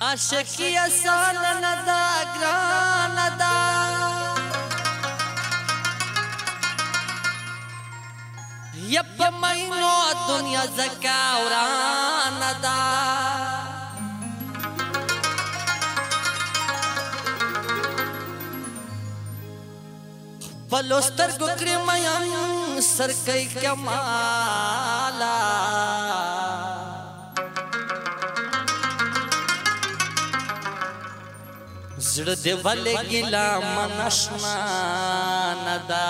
عاشقی آسان ندا گران ندا یپ مینو دنیا زکا وران ندا پلوستر گکری مین سرکی کمالا زړه دی ولې ګیلا منشنا ندا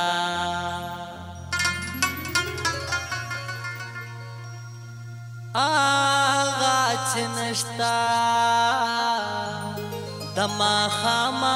آغا چې نشتا د ماښامه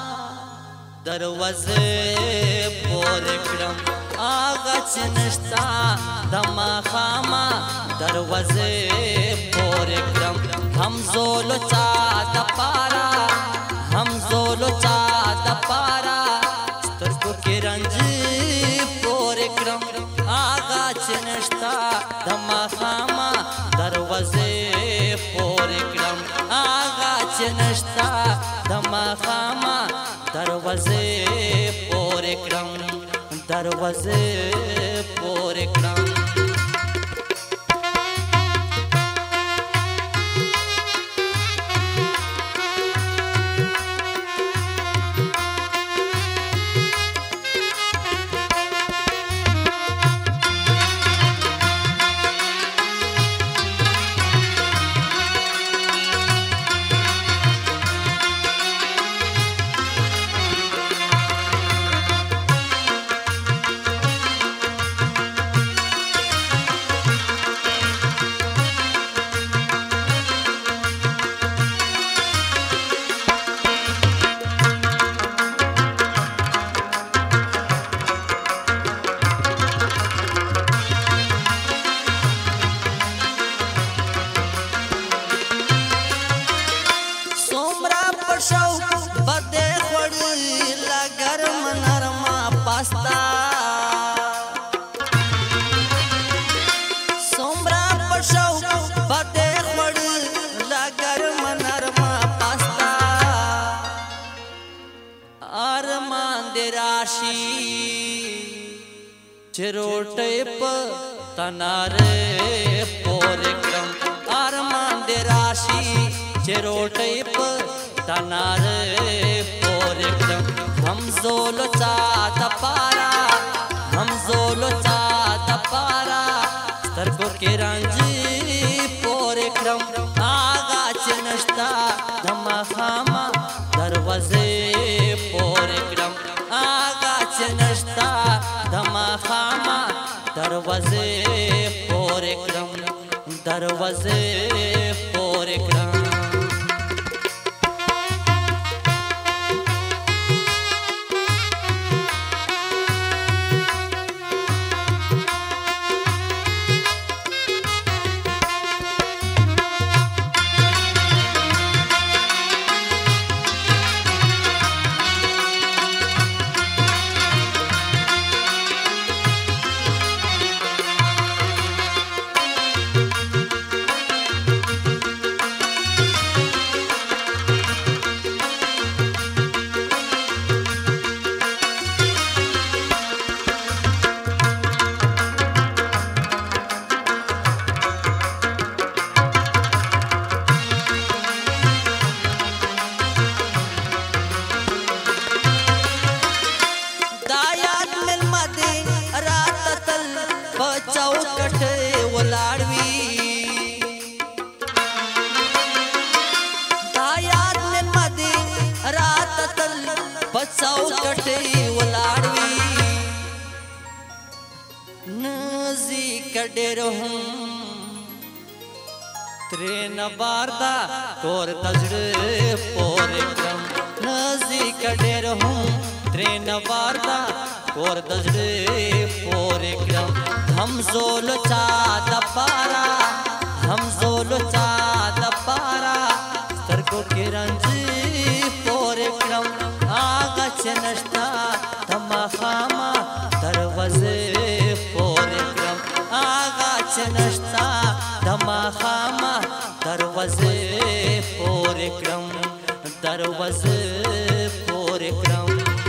دروازې پورې کړم آغا چې نشتا د ماښامه دروازې پورې کړم هم زولو چا د پاره हम زولو چا د پارا سترګو کې رنجي پورې کړم آغا چې نشتا د ماښامه دروازې پورې کړم آغا چې نشتا د ماښامه دروازې پورې کړم دروازې پورې کړم बदे खोड़ी लगरम नरमा पास्ता सोमरा पशौ बदे खोड़ी लगरम नरमा पास्ता अरमान दे राशि चिरोटे प तनारे पोरे क्रम अरमान दे राशि चिरोटे प तनारे पोरे क्रम हम जोलो चा द पारा हम जोलो चा द पारा स्तरगो के रंजी पोरे क्रम आगा चिनष्टा धमाखामा दरवाजे पोरे क्रम आगा चिनष्टा धमाखामा दरवाजे पोरे क्रम दरवाजे पोरे क्रम चौकटे वलाड़वी नजी कड़े रहूं ट्रेन बारदा तोर तजड़े पोरे क्रम नजी कड़े रहूं ट्रेन बारदा तोर तजड़े पोरे क्रम हम जोलो चा द पारा हम जोलो चा द पारा सरको के रंजी पोरे क्रम आगा चनष्टा धमाखामा दरवाजे पोरे क्रम आगा चनष्टा धमाखामा दरवाजे पोरे دروازه پورې کړم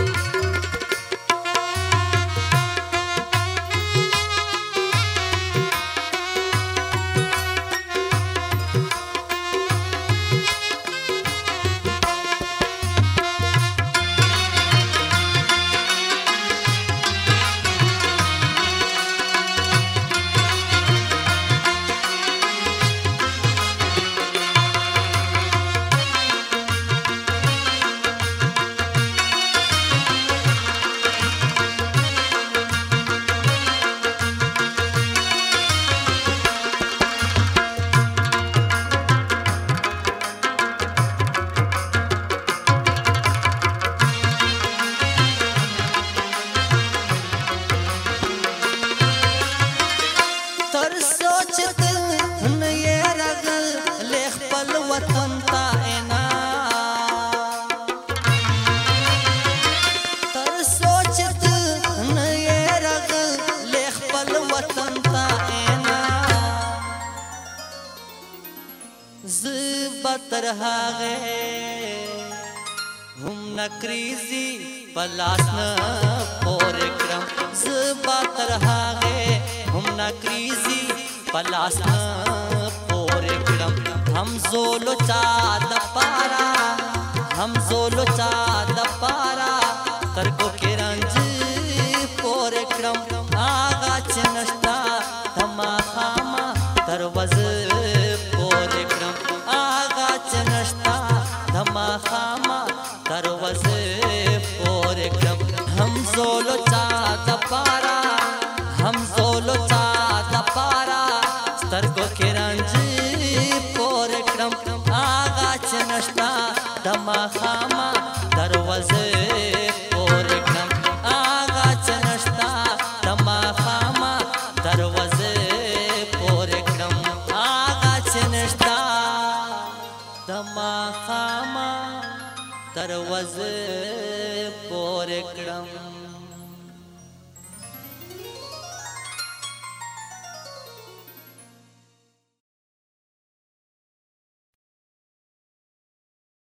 تر هغه هم نکریزي پلاس نه پورې کړم زبا تر هغه هم نکریزي پلاس نه پورې کړم هم زولو چا د پارا هم زولو چا د پارا ترګو کې رنج پورې کړم آغا چنشتا تما خاما دروازه پورې کړم چنشتا دما خاما دروازه پورې کړم هم زولو چا د پارا هم زولو چا د پارا سترګو کې رنج پورې کړم آغا چنشتا دما خاما دروازه پورې کړم آغا چنشتا دما خاما دروازه پورې کړم آغا چنشتا دما خاما دروازه پورې کړم